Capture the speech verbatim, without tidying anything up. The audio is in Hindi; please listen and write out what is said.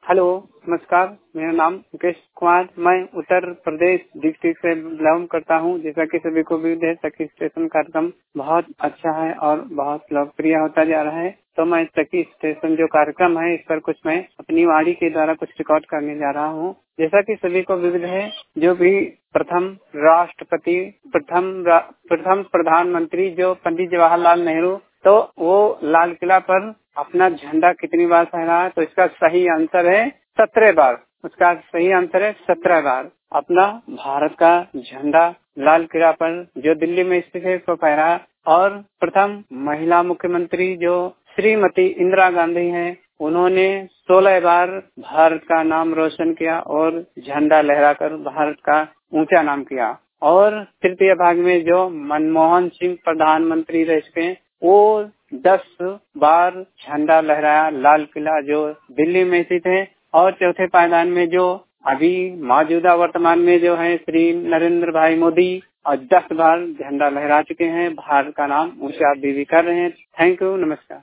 हेलो, नमस्कार। मेरा नाम मुकेश कुमार, मैं उत्तर प्रदेश डिस्ट्रिक्ट से बिलोंग करता हूँ। जैसा कि सभी को भी है, सखी स्टेशन कार्यक्रम बहुत अच्छा है और बहुत लोकप्रिय होता जा रहा है। तो मैं सखी स्टेशन जो कार्यक्रम है, इस पर कुछ मैं अपनी वाणी के द्वारा कुछ रिकॉर्ड करने जा रहा हूँ। जैसा कि सभी को विविध है, जो भी प्रथम राष्ट्रपति, प्रथम प्रथम प्रधानमंत्री जो पंडित जवाहरलाल नेहरू, तो वो लाल किला पर अपना झंडा कितनी बार फहराया? तो इसका सही आंसर है सत्रह बार। उसका सही आंसर है सत्रह बार। अपना भारत का झंडा लाल किला पर जो दिल्ली में स्थित है उसको फहराया। और प्रथम महिला मुख्यमंत्री जो श्रीमती इंदिरा गांधी हैं, उन्होंने सोलह बार भारत का नाम रोशन किया और झंडा लहराकर भारत का ऊंचा नाम किया। और तृतीय भाग में जो मनमोहन सिंह प्रधानमंत्री रह चुके हैं, वो दस बार झंडा लहराया लाल किला जो दिल्ली में स्थित है। और चौथे पायदान में जो अभी मौजूदा वर्तमान में जो है श्री नरेंद्र भाई मोदी, और दस बार झंडा लहरा चुके हैं, भारत का नाम ऊंचा भी कर रहे हैं। थैंक यू, नमस्कार।